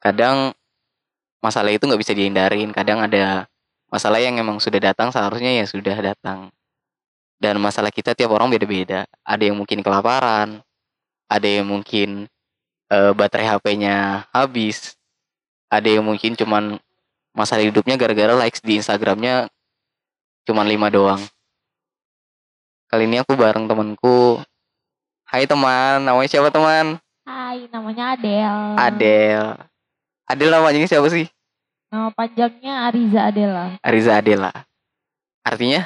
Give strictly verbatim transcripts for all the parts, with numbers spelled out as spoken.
kadang masalah itu nggak bisa dihindarin. Kadang ada masalah yang emang sudah datang seharusnya ya sudah datang. Dan masalah kita tiap orang beda-beda. Ada yang mungkin kelaparan, ada yang mungkin eh, baterai H P-nya habis, ada yang mungkin cuman masalah hidupnya gara-gara likes di Instagramnya cuman lima doang. Kali ini aku bareng temanku. Hai teman, namanya siapa teman? Hai, namanya Adel. Adel. Adel namanya ini siapa sih? Nama panjangnya Ariza Adela. Ariza Adela. Artinya?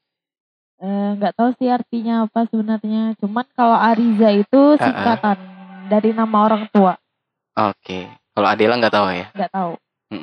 Eh, nggak tahu sih artinya apa sebenarnya. Cuman kalau Ariza itu singkatan uh-uh. dari nama orang tua. Oke. Kalau Adela nggak tahu ya? Nggak tahu.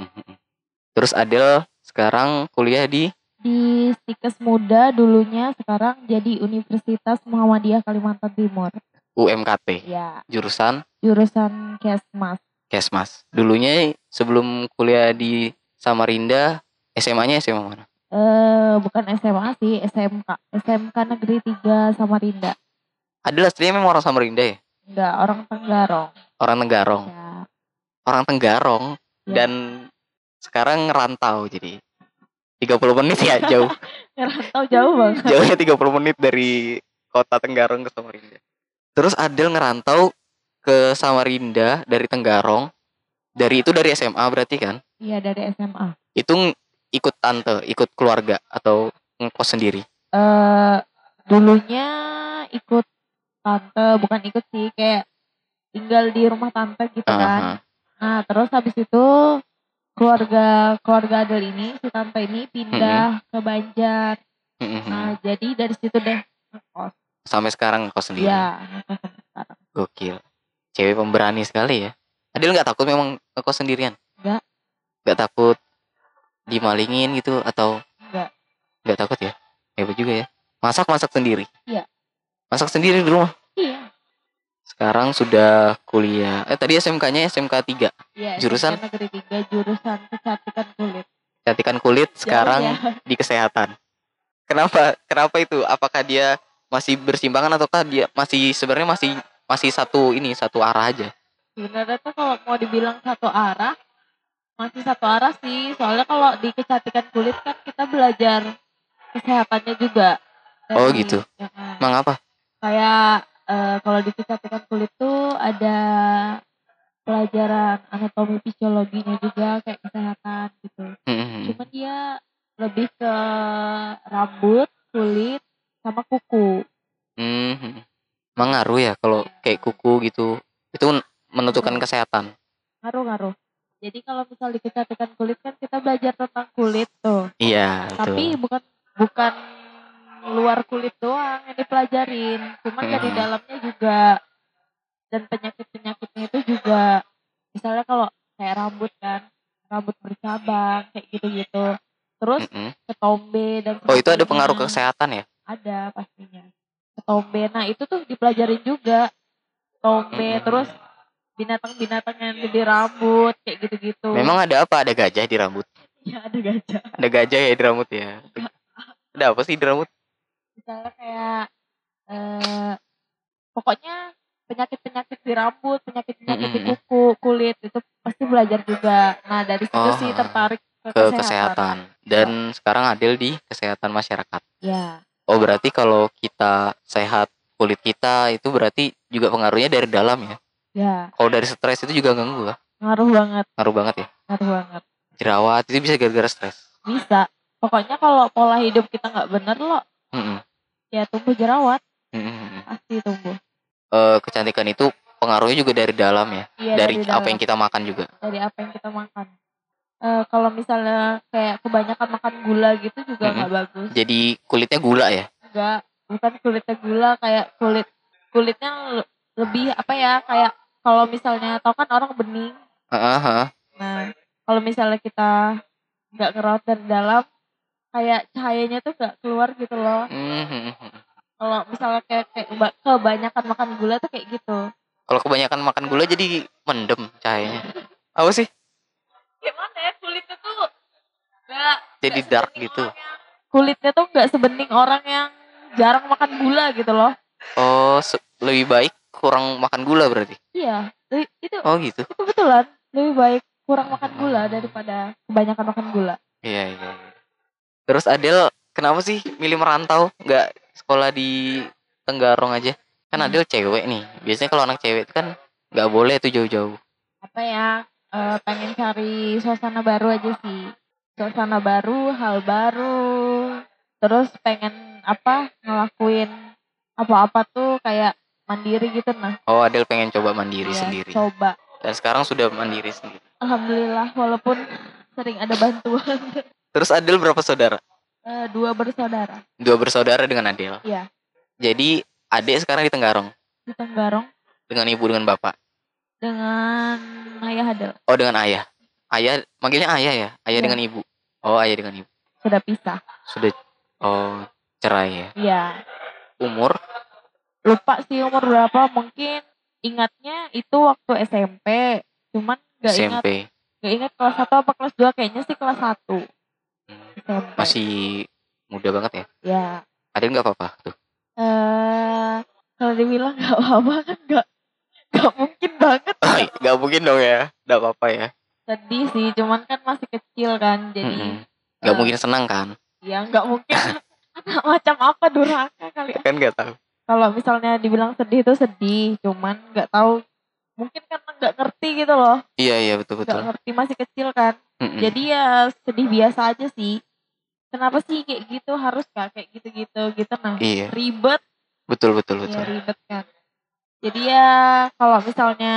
Terus Adel sekarang kuliah di? Di Stikes Muda dulunya, sekarang jadi Universitas Muhammadiyah Kalimantan Timur. U M K T? Ya. Jurusan? Jurusan Kesmas. Kesmas. Dulunya sebelum kuliah di Samarinda, S M A-nya S M A mana? Eh, bukan S M A sih, S M K. S M K Negeri tiga Samarinda. Adel aslinya memang orang Samarinda ya? Enggak, orang Tenggarong. Orang Tenggarong? Ya. Orang Tenggarong? Ya. Dan sekarang ngerantau jadi tiga puluh menit ya, jauh. Ngerantau jauh banget. Jauhnya tiga puluh menit dari kota Tenggarong ke Samarinda. Terus Adel ngerantau ke Samarinda dari Tenggarong. Dari itu dari S M A berarti kan? Iya, dari S M A. Itu ikut tante, ikut keluarga atau ngekos sendiri? Eh, uh, dulunya ikut tante, bukan ikut sih, kayak tinggal di rumah tante gitu uh-huh. kan. Nah, terus habis itu keluarga keluarga Adel ini, si tante ini pindah mm-hmm. ke Banjar. Mm-hmm. Nah, jadi dari situ deh ngekos. Sampai sekarang ngekos sendiri? Iya, ngekos sampai sekarang. Gokil. Cewek pemberani sekali ya. Adel gak takut memang ngekos sendirian? Enggak. Gak takut dimalingin gitu atau? Enggak. Gak takut ya? Hebat juga ya. Masak-masak sendiri? Iya. Masak sendiri di rumah? Iya. Sekarang sudah kuliah. Eh tadi S M K-nya S M K tiga. Iya, jurusan? S M K Negeri tiga, jurusan kecantikan kulit. Kecantikan kulit sekarang ya. Di kesehatan. Kenapa? Kenapa itu? Apakah dia masih bersimpangan ataukah dia masih sebenarnya masih masih satu ini, satu arah aja? Sebenarnya tuh kalau mau dibilang satu arah, masih satu arah sih. Soalnya kalau di kecantikan kulit kan kita belajar kesehatannya juga. Dari, oh gitu. Ya, emang apa? Kayak Uh, kalau di kecantikan kulit tuh ada pelajaran anatomi fisiologinya juga kayak kesehatan gitu. Mm-hmm. Cuma dia lebih ke rambut, kulit, sama kuku. Mm-hmm. Mengaruh ya kalau kayak kuku gitu, itu menentukan ngaruh. Kesehatan. Ngaruh-ngaruh. Jadi kalau misal di kecantikan kulit kan kita belajar tentang kulit tuh. Iya. Tapi betul. bukan bukan luar kulit doang yang dipelajarin, cuman hmm. dari dalamnya juga, dan penyakit-penyakitnya itu juga, misalnya kalau kayak rambut kan, rambut bercabang kayak gitu-gitu, terus hmm. ketombe dan sebagainya. Oh itu ada pengaruh ke kesehatan ya? Ada pastinya. Ketombe, nah itu tuh dipelajarin juga, ketombe, hmm. terus binatang-binatang yang di rambut kayak gitu-gitu. Memang ada apa? Ada gajah di rambut? Ya ada gajah. Ada gajah ya di rambut ya? Ada apa sih di rambut? Misalnya kayak eh, pokoknya penyakit-penyakit di rambut, penyakit-penyakit mm-hmm. di kuku, kulit itu pasti belajar juga. Nah dari situ oh, sih tertarik ke, ke kesehatan. kesehatan. Dan ya. Sekarang Adel di kesehatan masyarakat. Ya. Oh berarti kalau kita sehat kulit kita itu berarti juga pengaruhnya dari dalam ya? Ya. Kalau dari stres itu juga ganggu lah? Ngaruh banget. Ngaruh banget ya? Ngaruh banget. Jerawat itu bisa gara-gara stres? Bisa. Pokoknya kalau pola hidup kita nggak bener loh. Mm-mm. Ya tumbuh jerawat, hmm. pasti tumbuh. Uh, kecantikan itu pengaruhnya juga dari dalam ya, iya, dari, dari apa dalam. Yang kita makan juga. Dari apa yang kita makan. Uh, kalau misalnya kayak kebanyakan makan gula gitu juga nggak mm-hmm. bagus. Jadi kulitnya gula ya? Enggak, bukan kulitnya gula, kayak kulit kulitnya lebih apa ya, kayak kalau misalnya tau kan orang bening. Uh-huh. Nah kalau misalnya kita nggak ngerawat dari dalam, kayak cahayanya tuh gak keluar gitu loh. Mm-hmm. Kalau misalnya kayak, kayak kebanyakan makan gula tuh kayak gitu. Kalau kebanyakan makan gula jadi mendem cahayanya. Apa sih? Gimana ya, kulitnya tuh gak jadi gak dark gitu. Yang, kulitnya tuh gak sebening orang yang jarang makan gula gitu loh. Oh, se- lebih baik kurang makan gula berarti? Iya, itu. Oh gitu. Itu betulan. lebih baik kurang makan gula daripada kebanyakan makan gula. Iya, iya. Terus Adel kenapa sih milih merantau, nggak sekolah di Tenggarong aja? Kan Hmm. Adel cewek nih. Biasanya kalau anak cewek itu kan nggak boleh tuh jauh-jauh. Apa ya? eh, pengen cari suasana baru aja sih. Suasana baru, hal baru. Terus pengen apa? Ngelakuin apa-apa tuh kayak mandiri gitu nah. Oh, Adel pengen coba mandiri Ya, sendiri. coba. Dan sekarang sudah mandiri sendiri. Alhamdulillah walaupun sering ada bantuan. Terus Adel berapa saudara? Eh, dua bersaudara. Dua bersaudara dengan Adel. Iya, Jadi adik sekarang di Tenggarong di Tenggarong dengan ibu dengan bapak. dengan ayah Hadel. Oh, dengan ayah. Ayah manggilnya ayah ya? Ayah Iya. dengan ibu. Oh, ayah dengan ibu. Sudah pisah. Sudah oh, cerai ya. Iya. Umur Lupa sih umur berapa, mungkin ingatnya itu waktu S M P. Cuman gak S M ingat, P. gak ingat kelas satu apa kelas dua, kayaknya sih kelas satu. Hmm, S M P. masih muda banget ya? Ya. Adel nggak apa-apa tuh. Eh, kalau dibilang gak apa-apa kan gak, gak mungkin banget. Oh, nggak mungkin dong ya. Nggak apa-apa ya. Sedih sih, cuman kan masih kecil kan, jadi Mm-mm. Nggak eh, mungkin senang kan? ya nggak mungkin. Anak macam apa durhaka kali ya. Kan nggak tahu. Kalau misalnya dibilang sedih itu sedih, cuman nggak tahu, mungkin karena nggak ngerti gitu loh, Iya iya betul nggak betul. ngerti masih kecil kan. Mm-mm. Jadi ya sedih biasa aja sih. Kenapa sih kayak gitu, harus gak kayak gitu-gitu gitu nah. Iya. Ribet. Betul betul Ya betul. ribet kan. Jadi ya kalau misalnya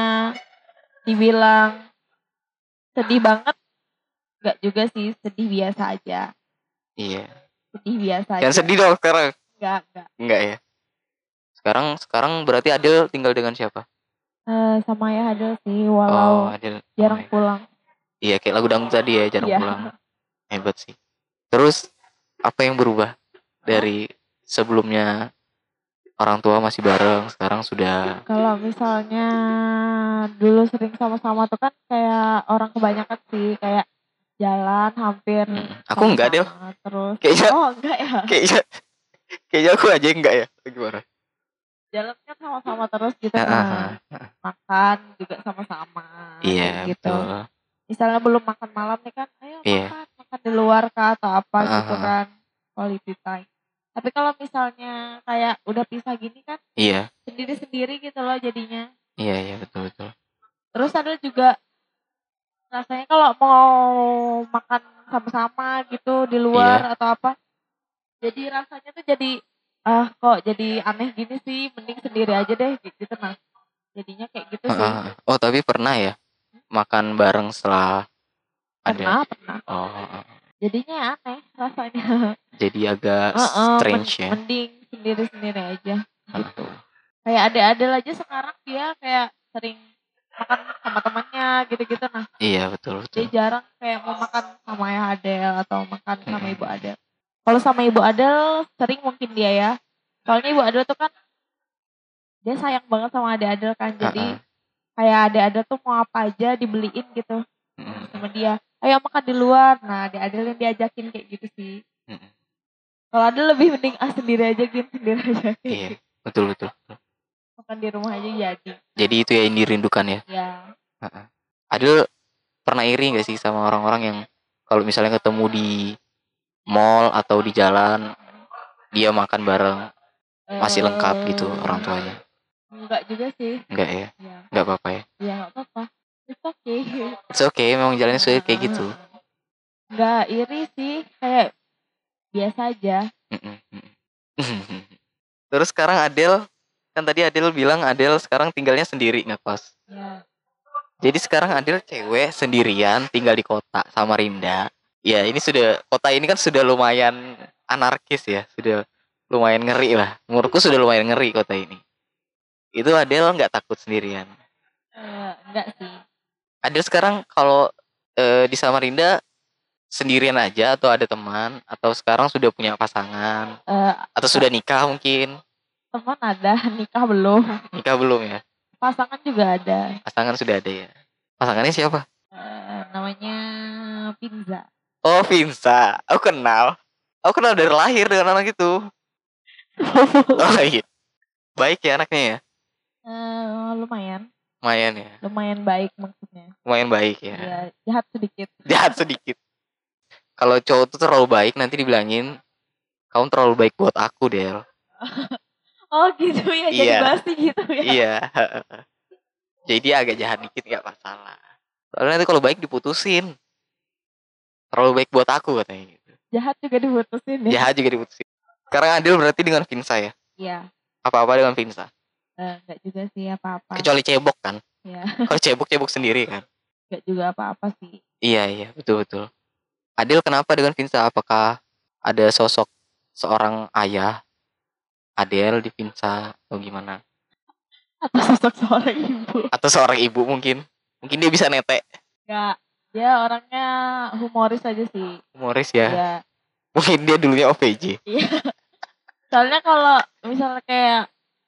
dibilang sedih banget, nggak juga sih, sedih biasa aja. Iya. Sedih biasa Jangan aja. sedih dong sekarang. Nggak, nggak. Enggak ya. Sekarang sekarang berarti Adel tinggal dengan siapa? Eh, sama ayah ada sih, walau Oh, Adel. jarang Oh, pulang. iya kayak lagu dangdut tadi ya, jarang Iya. pulang. Hebat sih. Terus apa yang berubah dari sebelumnya orang tua masih bareng, sekarang sudah Kalau misalnya dulu sering sama-sama tuh kan kayak orang kebanyakan sih, kayak jalan hampir Mm, aku enggak deh. sama-sama. Terus Kayaknya oh enggak ya, kayaknya kayaknya aku aja enggak ya. Gimana? jalan kan sama-sama terus gitu Ah, kan. ah, ah. Makan juga sama-sama Iya, kayak gitu. betul. Misalnya belum makan malam nih kan, ayo Iya. makan makan di luar kah atau apa Ah, gitu ah, ah. kan, quality time. Tapi kalau misalnya kayak udah pisah gini kan Iya. sendiri-sendiri gitu loh jadinya. Iya, iya betul betul. Terus ada juga rasanya kalau mau makan sama-sama gitu di luar Iya. atau apa, jadi rasanya tuh jadi ah kok jadi aneh gini sih, mending sendiri aja deh gitu nah. Jadinya kayak gitu Ah, sih. ah. Oh, tapi pernah ya makan bareng setelah ada. Pernah, pernah. Oh, ah, ah. Jadinya aneh rasanya. Jadi agak Heeh, strange men- ya. mending sendiri-sendiri aja Ah, gitu. Kayak ada-ada aja sekarang dia kayak sering makan sama temannya gitu-gitu nah. Iya betul Dia betul. jarang kayak mau makan sama ayah Adel atau makan sama Mm-mm. ibu Adel. Kalau sama ibu Adel sering mungkin dia ya. Soalnya ibu Adel tuh kan dia sayang banget sama adik Adel kan. Jadi Ah, ah. kayak adik Adel tuh mau apa aja dibeliin gitu Mm-mm. sama dia. Ayo makan di luar. Nah adik Adel yang diajakin kayak gitu sih. Mm-mm. Kalau Adel lebih mending ah sendiri aja gitu, sendiri aja. Iya betul betul. betul. Makan di rumah aja jadi. Jadi itu ya yang dirindukan ya. Ya. Ah, ah. Adel pernah iri nggak sih sama orang-orang yang kalau misalnya ketemu di mall atau di jalan dia makan bareng masih lengkap gitu orang tuanya? Enggak juga sih. Enggak ya? Ya. Enggak apa-apa ya? Ya nggak apa-apa. It's okay. It's okay, memang jalannya sudah kayak gitu. Nggak iri sih, kayak biasa aja. Mm-mm, mm-mm. Terus sekarang Adel, kan tadi Adel bilang Adel sekarang tinggalnya sendiri ngekos. Ya. Jadi sekarang Adel cewek sendirian tinggal di kota Samarinda. Ya ini sudah, kota ini kan sudah lumayan anarkis ya, sudah lumayan ngeri lah. Menurutku sudah lumayan ngeri kota ini. Itu Adel nggak takut sendirian? Eh, enggak sih. Adel sekarang kalau eh, di Samarinda sendirian aja atau ada teman atau sekarang sudah punya pasangan Eh, atau sudah nikah mungkin? teman ada, nikah belum. Nikah belum ya? Pasangan juga ada. Pasangan sudah ada ya. Pasangannya siapa? Eh, namanya Pinza. Oh, Vinsa. Aku kenal. Aku kenal dari lahir dengan anak itu. Oh iya. Baik ya anaknya ya. Eh, lumayan. Lumayan ya. Lumayan baik maksudnya. Lumayan baik ya. Iya, jahat sedikit. Jahat sedikit. Kalau cowok tuh terlalu baik nanti dibilangin kamu terlalu baik buat aku, Del. Oh gitu ya, Iya. jadi bahas gitu ya. Iya. Jadi dia agak jahat dikit gak masalah. Soalnya nanti kalau baik diputusin. Terlalu baik buat aku katanya gitu. Jahat juga diputusin ya. Jahat juga diputusin. Sekarang adil berarti dengan Vinsa ya? Iya. Apa-apa dengan Vinsa? Eh, enggak juga sih apa-apa. Kecuali cebok kan? Iya. Kalau cebok cebok sendiri kan? Enggak juga apa-apa sih. Iya iya betul betul. Adil kenapa dengan Vinsa? Apakah ada sosok seorang ayah Adel di Vinsa atau gimana? Atau sosok seorang ibu? Atau seorang ibu mungkin? Mungkin dia bisa netek. Enggak. Dia orangnya humoris aja sih. Humoris ya? Iya. Mungkin dia dulunya O V J. Iya. Soalnya kalau misalnya kayak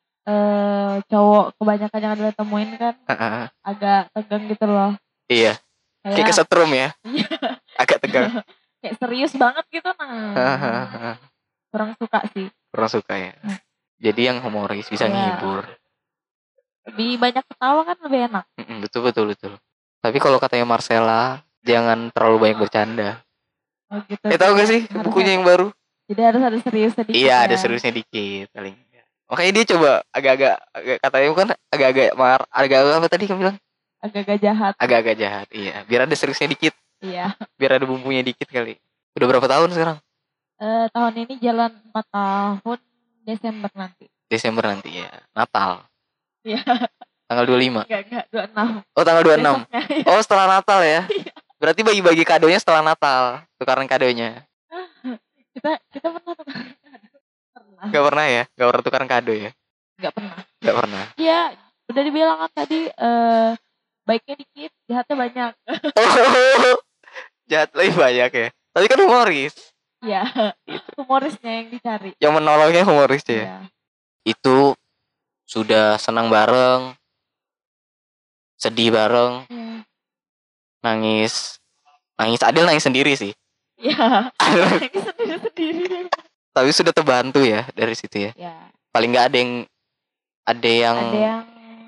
eh, cowok kebanyakan yang Adel temuin kan Uh-uh. agak tegang gitu loh. Iya. Kayak, kayak kesetrum ya. Iya. Agak tegang. Kayak serius banget gitu nah. Kurang suka sih. Kurang suka ya. Hmm. Jadi yang humoris bisa ya. Ngehibur. Lebih banyak ketawa kan lebih enak. Mm-mm, betul betul betul. Tapi kalau katanya Marcella jangan terlalu banyak bercanda. Oh gitu. Eh tahu gak sih harus bukunya ada, yang baru? Jadi harus ada serius sedikit. Iya, ya. ada seriusnya dikit paling. Makanya dia coba agak-agak agak katanya bukan agak-agak mar, agak-agak apa tadi kamu bilang? Agak-agak jahat. Agak-agak jahat, iya. Biar ada seriusnya dikit. Iya. Biar ada bumbunya dikit kali. Udah berapa tahun sekarang? Eh, tahun ini jalan empat tahun, Desember nanti. Desember nanti ya. Natal. Iya. Tanggal dua puluh lima. Enggak, enggak, dua puluh enam. Oh, tanggal dua puluh enam. Besoknya, oh, setelah Natal ya. Berarti bagi-bagi kadonya setelah Natal. Tukaran kadonya. kita kita pernah tukaran kado. Pernah. Gak pernah ya? Gak pernah tukaran kado ya? Gak pernah. Gak pernah. Iya, udah dibilang kan tadi eh baiknya dikit, jahatnya banyak. Oh, jahat lebih banyak ya. Tapi kan humoris. Iya, itu humorisnya yang dicari. Yang menolongnya humoris ya. Iya. Itu sudah senang bareng, sedih bareng, Iya. nangis, nangis Adil nangis sendiri sih. Iya, nangis sendiri-sendiri. Tapi sudah terbantu ya dari situ ya. Iya. Paling nggak ada yang ada yang ada yang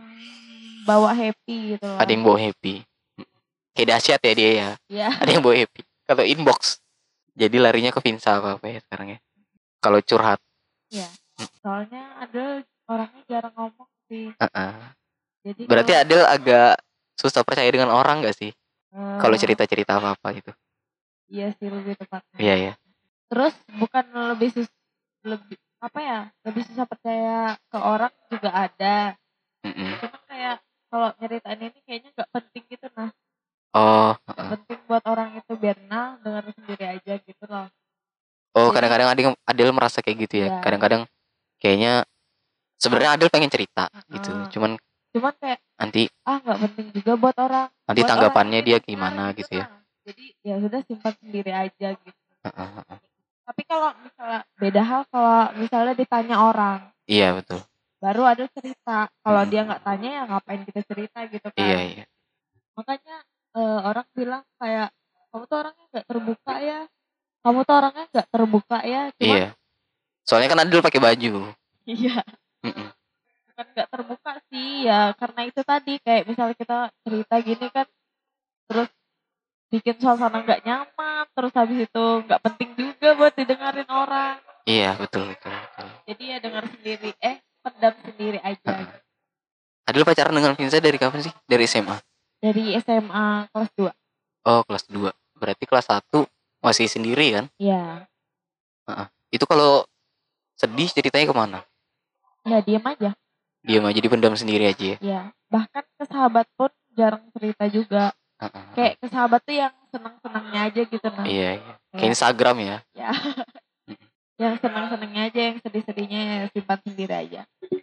bawa happy gitu loh. Ada yang bawa happy. Kayak dahsyat ya dia ya. Iya. Ada yang bawa happy. Kalau inbox. Jadi larinya ke Vinsa apa apa ya sekarang ya. Kalau curhat. Iya. Soalnya Adel orangnya jarang ngomong sih. Uh-uh. Jadi berarti kalau, Adel agak susah percaya dengan orang gak sih? Uh, kalau cerita-cerita apa-apa gitu. Iya sih lebih tepatnya. Iya ya. Terus bukan lebih sus lebih apa ya? Lebih susah percaya ke orang juga ada. Mm-mm. Cuma kayak kalau nyeritain ini kayaknya gak penting gitu nah. Oh. Gak uh. penting buat orang itu biar nah dengar sendiri aja gitu loh. Oh, jadi, kadang-kadang Adel, Adel merasa kayak gitu ya. Iya. Kadang-kadang kayaknya sebenarnya Adel pengen cerita uh-huh. gitu. Cuman Cuman kayak nanti ah nggak penting juga buat orang. Nanti buat tanggapannya orang dia gimana gitu, gitu ya. Jadi ya sudah simpan sendiri aja gitu. Uh-uh. Tapi kalau misalnya beda hal kalau misalnya ditanya orang. Iya betul. Baru ada cerita. Kalau hmm. dia nggak tanya ya ngapain kita cerita gitu kan. Iya iya. Makanya uh, orang bilang kayak kamu tuh orangnya nggak terbuka ya. Kamu tuh orangnya nggak terbuka ya. Cuman, iya. Soalnya kan Adil pakai baju. Iya. Mm-mm. Bukan nggak terbuka sih ya karena itu tadi kayak misalnya kita cerita gini kan terus bikin suasana nggak nyaman terus habis itu nggak penting juga buat didengarin orang. Iya betul betul. betul. Jadi ya dengar sendiri eh pendam sendiri aja. Uh-uh. Adil pacaran dengan Vinsa dari kapan sih? Dari S M A? Dari S M A kelas dua. Oh kelas dua. Berarti kelas satu masih sendiri kan? Iya. Uh-uh. Itu kalau sedih ceritanya kemana? Ya diam aja. Diam aja dipendam sendiri aja ya? Iya. Bahkan ke sahabat pun jarang cerita juga. Uh-uh. Kayak ke sahabat tuh yang senang-senangnya aja gitu nah. Iya iya. Kayak Instagram ya? Ya. Yang senang-senangnya aja, yang sedih-sedihnya ya simpan sendiri aja.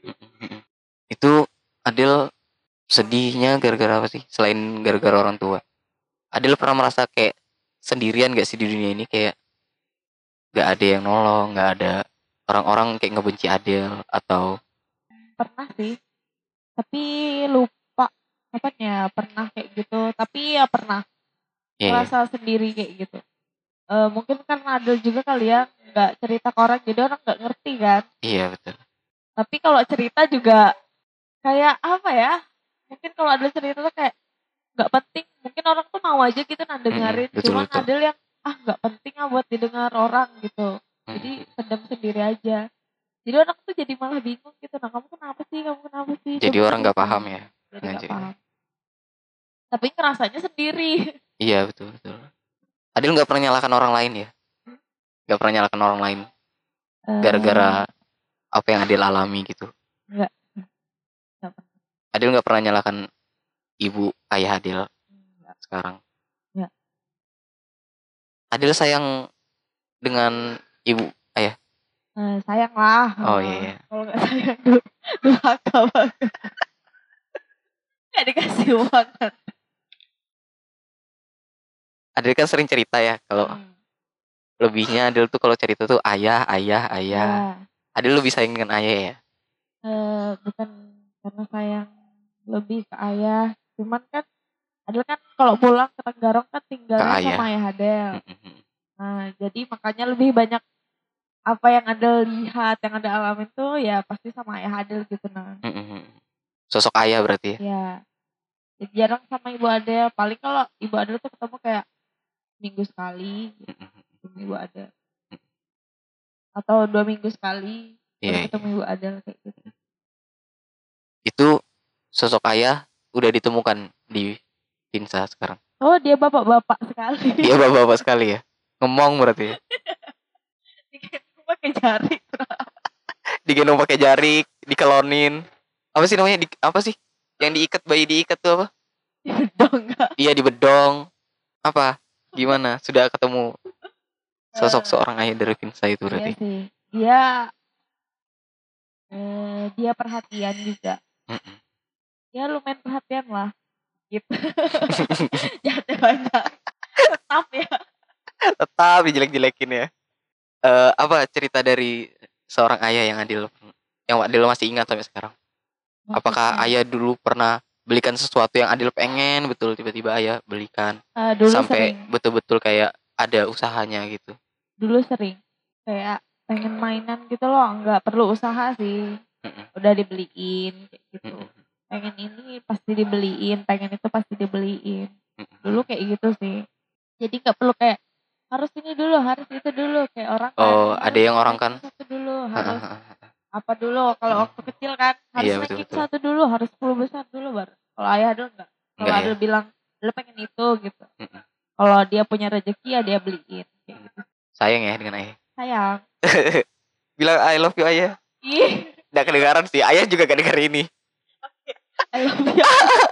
Itu Adil sedihnya gara-gara apa sih? Selain gara-gara orang tua. Adil pernah merasa kayak sendirian gak sih di dunia ini? Kayak gak ada yang nolong, gak ada orang-orang kayak ngebenci Adil atau... Pernah sih. Tapi lupa apanya pernah kayak gitu. Tapi ya pernah. Yeah. Merasa sendiri kayak gitu. Uh, mungkin karena Adil juga kali ya gak cerita ke orang jadi orang gak ngerti kan. Iya betul. Tapi kalau cerita juga kayak apa ya, mungkin kalau ada cerita tuh kayak nggak penting, mungkin orang tuh mau aja gitu nah dengerin, Mm-mm, betul, cuman betul. ada yang ah nggak penting ah buat didengar orang gitu, jadi pendam sendiri aja, jadi orang tuh jadi malah bingung gitu, nah kamu kenapa sih, kamu kenapa sih, Jadi coba orang nggak cerita. paham ya Jadi dengan nggak cerita. paham, tapi ngerasanya sendiri. Iya betul betul. Adil nggak pernah nyalakan orang lain ya, nggak pernah nyalakan orang lain gara-gara Eh, apa yang Adil alami gitu. nggak nggak pernah. Adil nggak pernah nyalakan ibu ayah Adil Nggak, sekarang. nggak. Adil sayang dengan ibu ayah. Eh, sayang lah. Oh Eh, iya, iya. kalau nggak sayang tuh durhaka banget, nggak dikasih banget. Adil kan sering cerita ya kalau Hmm. lebihnya Adil tuh kalau cerita tuh ayah ayah ayah. Ya, Adil lebih sayang dengan ayah ya. eh, bukan karena sayang lebih ke ayah, cuman kan Adel kan kalau pulang ke Tenggarong kan Ke tinggalnya ayah. sama ayah Adel. Mm-mm. Nah, jadi makanya lebih banyak apa yang Adel lihat, yang Adel alamin tuh ya pasti sama ayah Adel gitu nah. Mm-mm. Sosok ayah berarti ya. Ya, jadi jarang sama ibu Adel. Paling kalau ibu Adel tuh ketemu kayak minggu sekali gitu, Mm-mm. ketemu ibu Adel. Atau dua minggu sekali baru Iya, ketemu iya. ibu Adel kayak gitu. Itu sosok ayah udah ditemukan di Pinsa sekarang. Oh, dia bapak-bapak sekali. Dia bapak-bapak sekali ya. Ngomong berarti ya. Digendong pakai jari. Digendong pakai jari, dikelonin. Apa sih namanya? Di, apa sih? Yang diikat, bayi diikat tuh apa? Dibedong enggak? Iya, di bedong. Apa? Gimana? Sudah ketemu sosok Eh, seorang ayah dari Pinsa itu iya berarti. sih. Dia eh, dia perhatian juga. Mm-mm. Ya lumayan perhatian lah gitu. Jahatnya banyak. Tetap ya. Tetap dijelek-jelekin ya. Eh apa cerita dari seorang ayah yang Adil yang Adil masih ingat sampai sekarang? Apakah Maksudnya ayah dulu pernah belikan sesuatu yang Adil pengen betul tiba-tiba ayah belikan eh, dulu sampai sering, betul-betul kayak ada usahanya gitu? dulu sering kayak pengen mainan gitu loh, nggak perlu usaha sih. Mm-mm. Udah dibeliin kayak gitu. Mm-mm. Pengen ini pasti dibeliin, pengen itu pasti dibeliin. Mm-mm. Dulu kayak gitu sih. Jadi nggak perlu kayak harus ini dulu, harus itu dulu kayak orang kan. Oh, ada Harus yang orang kan. ranking satu dulu, harus apa dulu. Kalau waktu kecil kan harus Iya, betul ranking betul. satu dulu, harus sepuluh besar dulu baru. Kalau ayah dulu enggak. Kalau Enggak ada ya. bilang, lu pengen itu gitu. Mm-mm. Kalau dia punya rezeki ya dia beliin. Kayak gitu. Sayang ya dengan ayah. Sayang. Bilang I love you ayah. Ih, Nggak kedengaran sih. Ayah juga gak denger ini. I love you.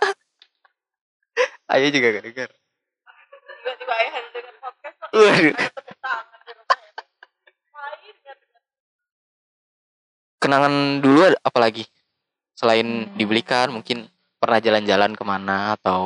Ayah juga gak denger. Tiba-tiba ayah ada dengan podcast kok. Waduh. Ada tepuk tangan di rumah ya. Main kan. Kenangan dulu ada apa lagi? Selain Hmm. dibelikan, mungkin pernah jalan-jalan kemana atau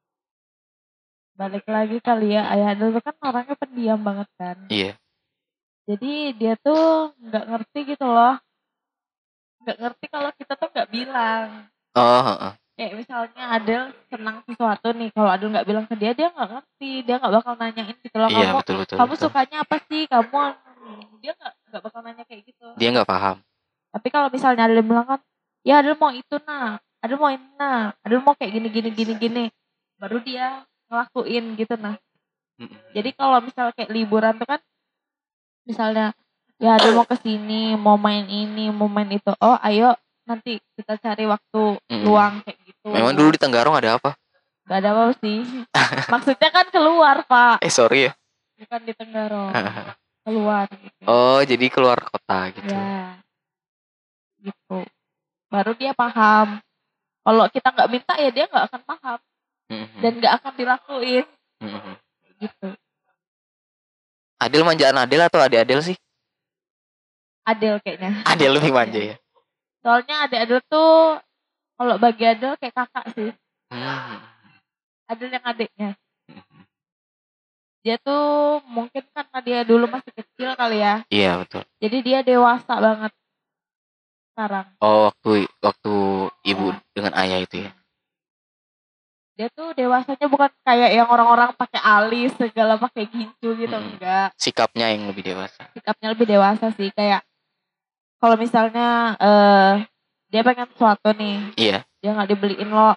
Balik lagi kali ya, ayah dulu kan orangnya pendiam banget kan. iya. Jadi dia tuh nggak ngerti gitu loh. Nggak ngerti kalau kita tuh nggak bilang. Oh, heeh. Kayak misalnya Adel senang sesuatu nih, kalau Adel nggak bilang ke dia, dia nggak ngerti, dia nggak bakal nanyain gitu loh. Iya, Kamu, betul betul. kamu betul. sukanya apa sih? Kamu, dia nggak nggak bakal nanya kayak gitu. Dia nggak paham. Tapi kalau misalnya Adel bilang kan, ya Adel mau itu nah, Adel mau ini nah, Adel mau kayak gini gini gini gini, baru dia ngelakuin gitu nah. Mm-mm. Jadi kalau misalnya kayak liburan tuh kan, misalnya ya Adel mau kesini, mau main ini, mau main itu, oh ayo nanti kita cari waktu Mm-mm. luang kayak gitu. Memang dulu di Tenggarong ada apa? Gak ada apa sih. Maksudnya kan keluar pak, Eh sorry ya. bukan di Tenggarong, keluar gitu. Oh, jadi keluar kota gitu. Ya, gitu. Baru dia paham. Kalau kita nggak minta ya dia nggak akan paham Mm-mm. dan nggak akan dilakuin. Mm-mm. Gitu. Adil manjaan Adil atau adik Adil sih? Adel kayaknya. Adil lebih manja ya. Soalnya adik Adel tuh kalau bagi Adel kayak kakak sih. Hmm. Adel yang adiknya. Dia tuh mungkin karena dia dulu masih kecil kali ya. Iya betul. Jadi dia dewasa banget sekarang. Oh, waktu waktu ibu Ya. dengan ayah itu ya. Dia tuh dewasanya bukan kayak yang orang-orang pakai alis segala pakai gincu gitu, Mm-mm. enggak. Sikapnya yang lebih dewasa. Sikapnya lebih dewasa sih, kayak kalau misalnya eh dia pengen sesuatu nih, Iya. dia nggak dibeliin lo,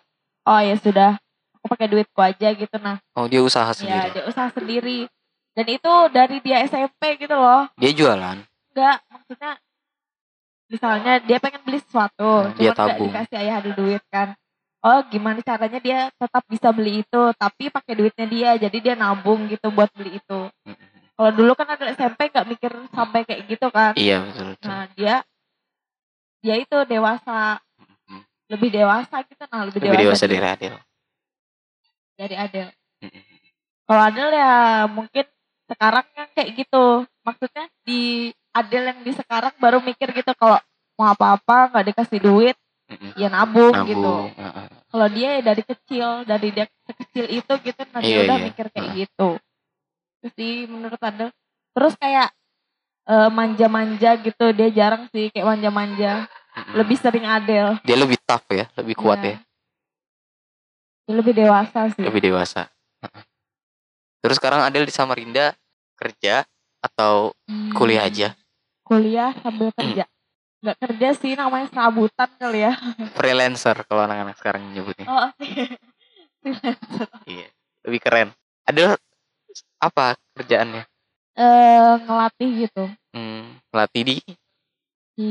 oh ya sudah, aku pakai duitku aja gitu. Nah, Oh, dia usaha ya sendiri. dia usaha sendiri. Dan itu dari dia S M P gitu loh. Dia jualan. Enggak, maksudnya misalnya dia pengen beli sesuatu, Oh, dia cuman nggak tabung. dikasih ayah ada duit kan. Oh, gimana caranya dia tetap bisa beli itu, tapi pakai duitnya dia, jadi dia nabung gitu buat beli itu. Mm-mm. Kalau dulu kan ada S M P nggak mikir sampai kayak gitu kan. Iya, betul betul. Nah, dia dia itu dewasa, Mm-mm. lebih dewasa gitu, nah lebih, Lebih dewasa dewasa dari dia Adel. dari Adel. Mm-mm. Kalau Adel ya mungkin sekarang yang kayak gitu. Maksudnya di Adel yang di sekarang baru mikir gitu, kalau mau apa-apa nggak dikasih duit, Mm-mm. ya nabung, Nabung. gitu. Uh-uh. Kalau dia ya dari kecil, dari dia sekecil itu gitu, nah dia Iya, udah iya. mikir kayak Uh-uh. gitu. Terus sih menurut Adel. Terus kayak eh, manja-manja gitu, dia jarang sih kayak manja-manja. Mm-mm. Lebih sering Adel. Dia lebih tough ya, lebih kuat Iya. ya. Dia lebih dewasa sih. Lebih dewasa. Uh-uh. Terus sekarang Adel di Samarinda kerja atau Hmm, kuliah aja? Kuliah sambil kerja. Nggak kerja sih, namanya serabutan kali ya. Freelancer kalau anak-anak sekarang nyebutnya. Oh, oke. Freelancer. Iya, lebih keren. Adel apa kerjaannya? Eh, ngelatih gitu Hmm, latih di di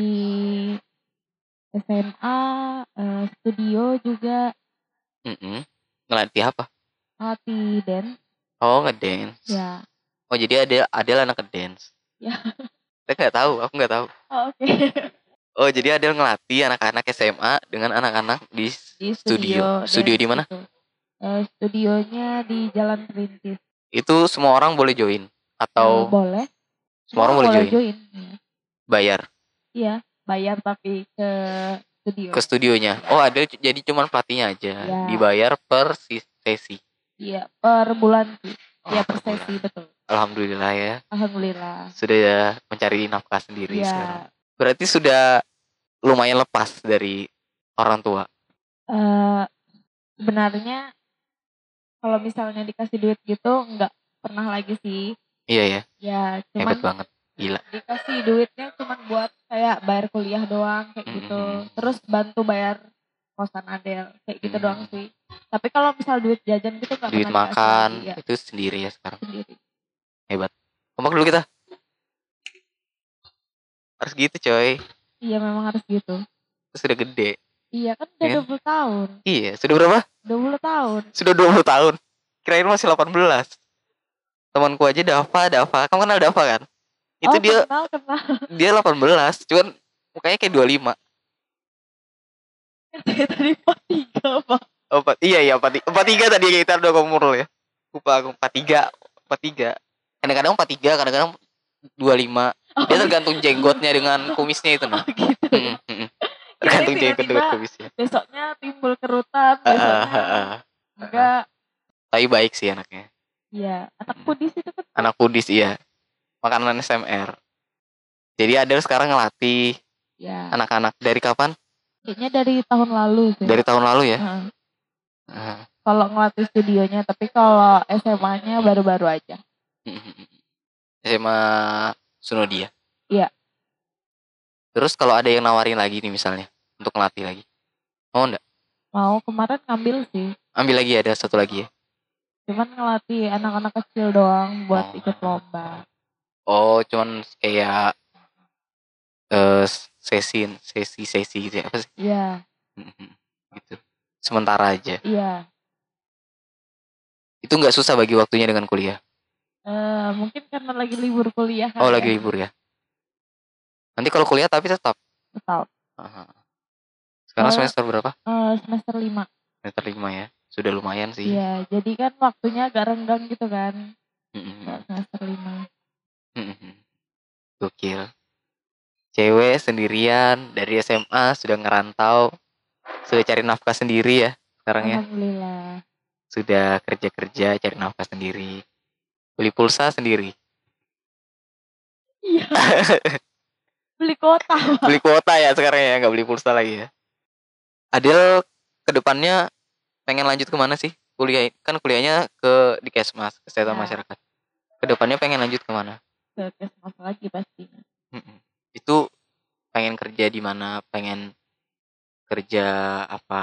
S M A, eh, studio juga, Mm-mm. Ngelatih apa? ngelatih dance Oh, ngedance. ya. Oh, jadi Adel Adel anak ngedance. Ya. Saya nggak tahu, aku nggak tahu. Oh, oke. Oh, jadi Adel ngelatih anak-anak S M A dengan anak-anak di Di studio. studio Studio di dance mana? gitu. Eh, studionya di Jalan Perintis. Itu semua orang boleh join Eh, atau boleh. semua orang boleh join? join. Ya. Bayar Iya, bayar tapi ke studio. ke studionya. Oh, Adel c- jadi cuman pelatihnya aja. Ya. Dibayar per si- sesi. Iya, per bulan sih. Oh, Iya, per per sesi, bulan. betul. Alhamdulillah ya. Alhamdulillah. Sudah mencari nafkah sendiri Iya. sekarang. Berarti sudah lumayan lepas dari orang tua. Eh, sebenarnya kalau misalnya dikasih duit gitu nggak pernah lagi sih. Iya ya. Ya, Hebat cuman banget. Gila. dikasih duitnya cuman buat kayak bayar kuliah doang kayak gitu. Mm-mm. Terus bantu bayar kosan Adel kayak gitu Mm. doang sih. Tapi kalau misal duit jajan gitu nggak Duit pernah dikasih makan lagi, ya. itu sendiri ya sekarang. Sendiri. Hebat. Kompak dulu kita. Harus gitu coy. Iya, memang harus gitu. Terus sudah gede. Iya kan udah Iya. dua puluh tahun. Iya, sudah berapa? dua puluh tahun. Sudah dua puluh tahun. Kirain masih delapan belas. Temanku aja Dava, Dava. Kamu kenal Dava kan? Itu Oh, dia kenal, kenal. dia delapan belas, cuman mukanya kayak dua puluh lima. Tadi empat puluh tiga, Pak. Oh, empat, iya iya empat puluh tiga tadi kita udah ngomong ya. Lupa aku empat puluh tiga, empat puluh tiga. Kadang-kadang empat puluh tiga, kadang-kadang dua puluh lima. Dia tergantung jenggotnya dengan kumisnya itu nah. Oh, gitu. Hmm, hmm, hmm. Tergantung Kirain jenggot dengan tiba-tiba kumisnya. besoknya timbul kerutan, Ah, ah, besoknya ah, ah. enggak. Tapi baik sih anaknya. Iya, anak pudis itu kan. Anak pudis iya. Makanan S M R. Jadi Adel sekarang ngelatih Ya, anak-anak dari kapan? kayaknya dari tahun lalu sih. Dari tahun lalu ya? Heeh. Ah. Kalau ngelatih studionya, tapi kalau S M A-nya baru-baru aja. S M A Sunodia. Iya. Terus kalau ada yang nawarin lagi nih misalnya untuk ngelatih lagi, mau enggak? Mau, kemarin ngambil sih. Ambil lagi, ada satu lagi ya. Cuman ngelatih anak-anak kecil doang buat Oh. ikut lomba. Oh, cuman kayak eh sesi sesi sesi gitu ya, apa sih? Iya, Gitu. Sementara aja. iya. Itu nggak susah bagi waktunya dengan kuliah. Eh, mungkin karena lagi libur kuliah kan. Oh, ya. lagi libur ya. Nanti kalau kuliah tapi tetap. Tetap. Aha. Sekarang Kalau- semester berapa? Eh, semester lima. Semester lima ya. Sudah lumayan sih. Iya, jadi kan waktunya agak renggang gitu kan. Mm-mm. Kalau semester lima. Mm-mm. Gokil. Cewek sendirian dari S M A sudah ngerantau, sudah cari nafkah sendiri ya sekarang ya. Alhamdulillah. Sudah kerja-kerja cari nafkah sendiri. Beli pulsa sendiri. Iya. Beli kota. Pak. Beli kuota ya sekarang ya, nggak beli pulsa lagi ya. Adel kedepannya pengen lanjut kemana sih? Kuliah kan kuliahnya ke di Kesmas, Kesehatan Ya. Masyarakat. Kedepannya pengen lanjut kemana? Ke Kesmas lagi pastinya. Mm-mm. Itu pengen kerja di mana? Pengen kerja apa?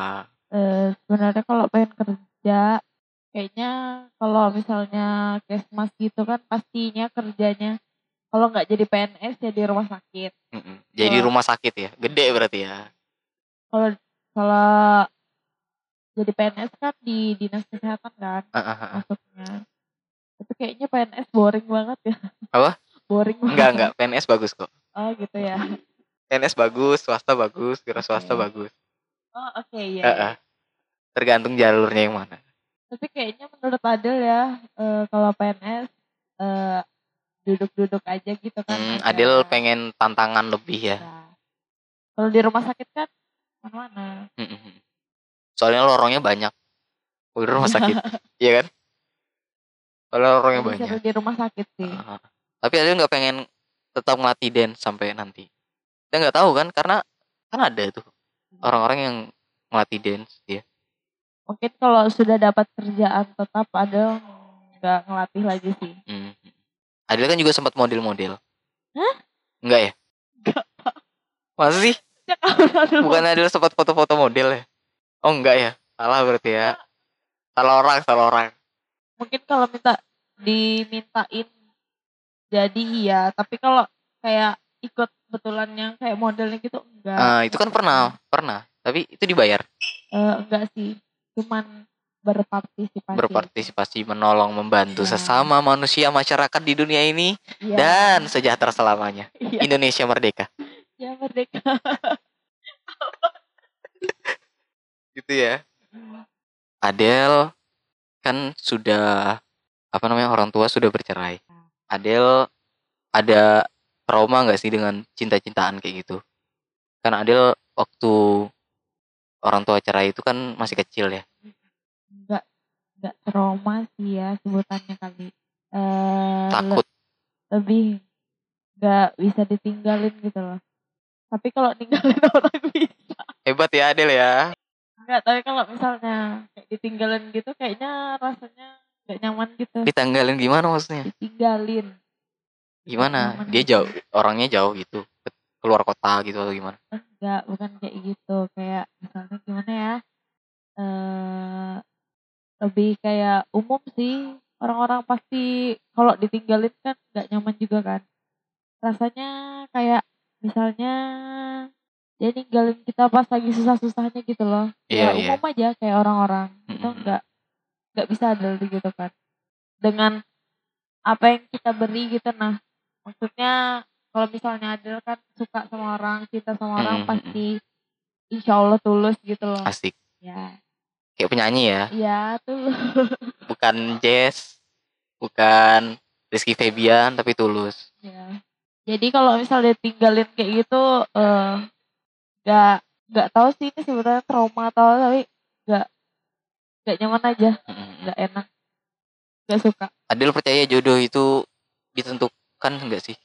Eh, sebenarnya kalau pengen kerja, kayaknya kalau misalnya Kesmas gitu kan pastinya kerjanya kalau nggak jadi P N S ya di rumah sakit. Mm-mm. Jadi Kalau rumah sakit ya, gede berarti ya. kalau kalau jadi P N S kan di dinas kesehatan kan Ah, ah, ah. masuknya. Tapi kayaknya P N S boring banget ya. Apa? Boring Enggak, banget. enggak. P N S bagus kok. Oh gitu ya. P N S bagus, swasta bagus, wira Oke. swasta bagus. Oh oke ya. Ah, ah. Tergantung jalurnya yang mana. Tapi kayaknya menurut Adel ya, eh, kalau P N S eh, duduk-duduk aja gitu kan Hmm, Adil agak pengen tantangan lebih ya. ya. Kalau di rumah sakit kan mana-mana. Mm-mm. Soalnya lorongnya banyak. Kalau di rumah sakit, iya kan? Soalnya lorongnya Lebih seru banyak. di rumah sakit sih. Ah, ah. Tapi Adil nggak pengen tetap ngelatih dance sampai nanti. Dia nggak tahu kan, karena kan ada tuh orang-orang yang ngelatih dance dia. Mungkin kalau sudah dapat kerjaan tetap Adel nggak ngelatih lagi sih. Hmm. Adil kan juga sempat model-model. Hah? Enggak ya? Enggak. Masa sih? Ya, kalau Adel Bukan Adil sempat foto-foto model ya? Oh enggak ya? Salah berarti ya. Salah orang, salah orang. mungkin kalau minta dimintain jadi iya, tapi kalau kayak ikut betulan yang kayak modelnya gitu enggak. Ah, itu Enggak kan pernah, pernah. Tapi itu dibayar. Eh, enggak sih, cuman berpartisipasi. Berpartisipasi, menolong, membantu Ya. sesama manusia masyarakat di dunia ini Ya. dan sejahtera selamanya. Ya. Indonesia merdeka. Ya merdeka. Gitu ya. Adel kan sudah apa namanya orang tua sudah bercerai. Adel ada trauma nggak sih dengan cinta-cintaan kayak gitu? Kan Adel waktu orang tua cerai itu kan masih kecil ya. Enggak, enggak trauma sih ya sebutannya kali. Eh, Takut. le- lebih enggak bisa ditinggalin gitu loh. Tapi kalau ninggalin orang bisa. Hebat ya Adel ya. Enggak, tapi kalau misalnya kayak ditinggalin gitu kayaknya rasanya enggak nyaman gitu. Ditanggalin gimana maksudnya? Ditinggalin. Gimana? Nyaman Dia gitu. jauh, orangnya jauh gitu, keluar kota gitu atau gimana? Enggak, bukan kayak gitu. Kayak misalnya gimana ya? Eh lebih kayak umum sih. Orang-orang pasti kalau ditinggalin kan enggak nyaman juga kan. Rasanya kayak misalnya dia ninggalin kita pas lagi susah-susahnya gitu loh. Iya, Ya iya. umum aja kayak orang-orang. Itu Mm-mm. enggak enggak bisa ada gitu kan. Dengan apa yang kita beri gitu, nah maksudnya kalau misalnya Adel kan suka sama orang, cinta sama orang, Mm-mm. pasti insya Allah tulus gitu loh. Asik. Ya, Kayak penyanyi ya, iya tulus. bukan Jazz, bukan Rizky Febian, tapi Tulus. Ya. Jadi kalau misalnya tinggalin kayak gitu, eh nggak nggak tahu sih ini sebenarnya trauma atau tapi nggak nggak nyaman aja, Mm-mm. nggak enak, nggak suka. Adel percaya jodoh itu ditentukan enggak sih?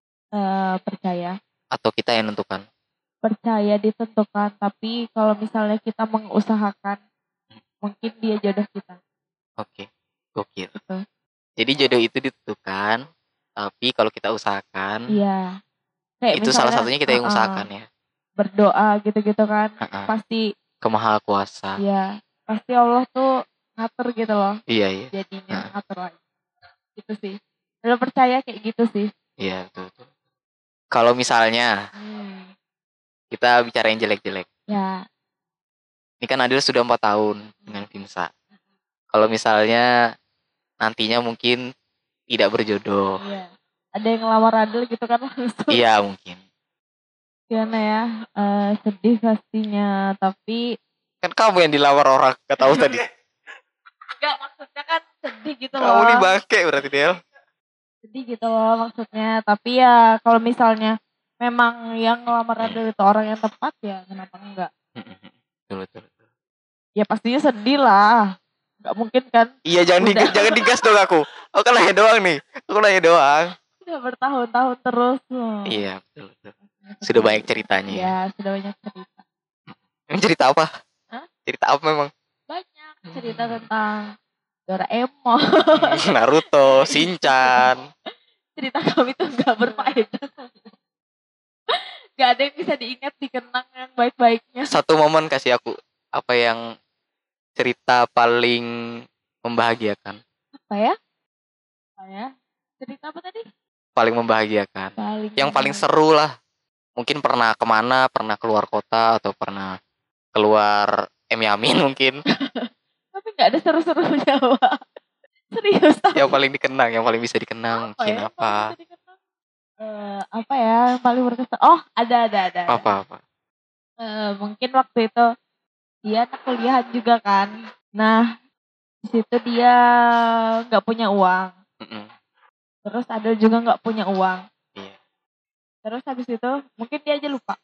Eh percaya, Atau kita yang nentukan? percaya ditentukan, tapi kalau misalnya kita mengusahakan, mungkin dia jodoh kita. Oke, gokil. Gitu. Jadi jodoh itu ditentukan, tapi kalau kita usahakan, Iya. Kayak itu salah misalnya, satunya kita yang uh-uh, usahakan ya. berdoa gitu-gitu kan, Uh-uh. pasti Ke Maha Kuasa. ya pasti Allah tuh ngatur gitu loh, Iya, iya. jadinya Uh-uh. ngatur lagi. Gitu sih. Lo percaya kayak gitu sih. Iya, betul, betul. Kalau misalnya Hmm. kita bicara yang jelek-jelek. Ya. Ini kan Adil sudah empat tahun dengan Vinsa. Kalau misalnya nantinya mungkin tidak berjodoh. Iya. Ada yang ngelamar Adel gitu kan langsung. Iya mungkin. Gimana ya? Eh, sedih pastinya, tapi Kan kamu yang dilamar orang, gak tahu tadi. enggak, maksudnya kan sedih gitu Kamu loh. nih bangke berarti Del. Sedih gitu loh maksudnya. Tapi ya kalau misalnya memang yang ngelamar Adel itu orang yang tepat ya kenapa enggak? Betul, betul, betul. Ya pastinya sedih lah. Enggak mungkin kan. Iya jangan digas, jangan digas dong aku. Aku kan nanya doang nih. Aku nanya doang. Udah bertahun-tahun terus loh. Iya betul, betul. Sudah banyak ceritanya ya. Ya, sudah banyak cerita. Emang cerita apa? Hah? Cerita apa memang? Banyak cerita tentang Doraemon. Naruto, Shinchan. Cerita kami tuh gak berfaedah. Gak ada yang bisa diingat, dikenang yang baik-baiknya. Satu momen kasih aku. apa yang cerita paling membahagiakan? Apa ya? Apa ya? Cerita apa tadi? Paling membahagiakan. Paling Yang paling seru lah. Mungkin pernah kemana, pernah keluar kota atau pernah keluar M Yamin mungkin. Tapi nggak ada seru-serunya, Pak. Serius. Tapi. Yang paling dikenang, yang paling bisa dikenang Apa mungkin ya? apa? Uh, apa ya yang paling berkesan? Oh, ada ada ada. Apa apa? Uh, mungkin waktu itu dia anak kuliahan juga kan. Nah, di situ dia nggak punya uang. Mm-mm. Terus ada juga nggak punya uang. Iya. Terus habis itu mungkin dia aja lupa.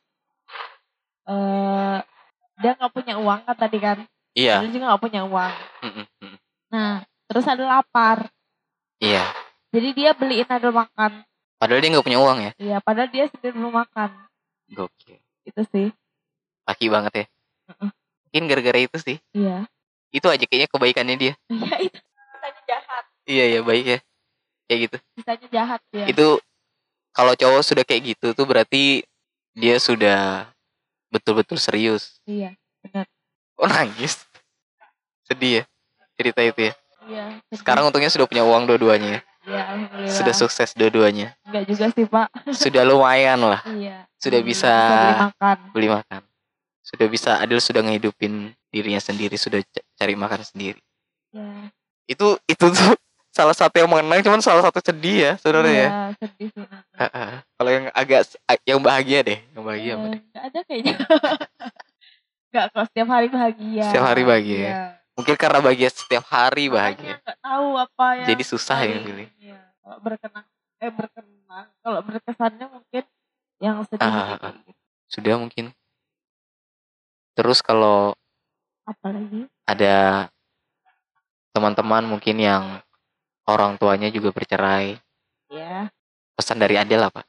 Uh, dia nggak punya uang kan tadi kan? Iya. Dia juga nggak punya uang. Mm-mm. Nah, terus ada lapar. Iya. Jadi dia beliin ada makan. Padahal dia nggak punya uang ya? Iya, padahal dia sendiri belum makan. Gokil. Itu sih. Laki banget ya. Uh-uh. Mungkin gara-gara itu sih. Iya. Itu aja kayaknya kebaikannya dia. Iya itu. Sisanya jahat. Iya ya baik ya. Kayak gitu. Sisanya jahat ya. Itu kalau cowok sudah kayak gitu tuh berarti dia sudah betul-betul serius. Iya, benar. Oh nangis. Sedih ya cerita itu ya. Iya. Sedih. Sekarang untungnya sudah punya uang dua-duanya ya. Iya, alhamdulillah. Sudah sukses dua-duanya. Enggak juga sih, Pak. Sudah lumayan lah. Iya. Sudah bisa, bisa beli makan. Beli makan. Sudah bisa Adil sudah ngehidupin dirinya sendiri, sudah c- cari makan sendiri. Ya. Itu itu tuh salah satu yang mengenang, cuman salah satu sedih ya, saudara ya. ya. Iya, sedih sih. Uh-uh. Kalau yang agak yang bahagia deh, yang bahagia uh, apa deh? Enggak ada kayaknya. Enggak kok setiap hari bahagia. Setiap hari bahagia. Ya. Mungkin karena bahagia setiap hari bahagia. Enggak tahu apa yang jadi susah ya pilih. Ya. Kalau berkenan eh berkenan, kalau berkesannya mungkin yang sedih. Uh, gitu. Sudah mungkin. Terus kalau apa lagi? Ada teman-teman mungkin yang orang tuanya juga bercerai. Ya. Pesan dari Adel apa?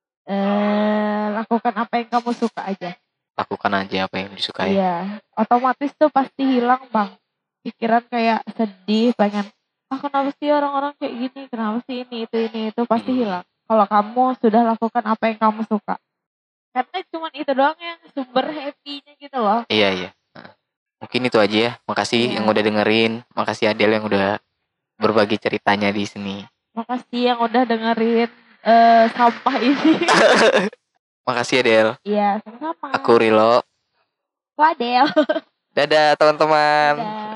Eh, lakukan apa yang kamu suka aja. Lakukan aja apa yang disukai. Iya. Otomatis tuh pasti hilang, Bang. Pikiran kayak sedih, pengen, ah kenapa sih orang-orang kayak gini? Kenapa sih ini, itu, ini, itu. Pasti hmm. hilang. Kalau kamu sudah lakukan apa yang kamu suka. Karena cuma itu doang yang sumber happy-nya gitu loh. Iya, iya. Mungkin itu aja ya. Makasih yeah. yang udah dengerin. Makasih Adel yang udah berbagi ceritanya di sini. Makasih yang udah dengerin uh, sampah ini. Makasih Adel. Iya, sama-sama. Aku Rilo. Aku Adel. Dadah teman-teman. Dadah.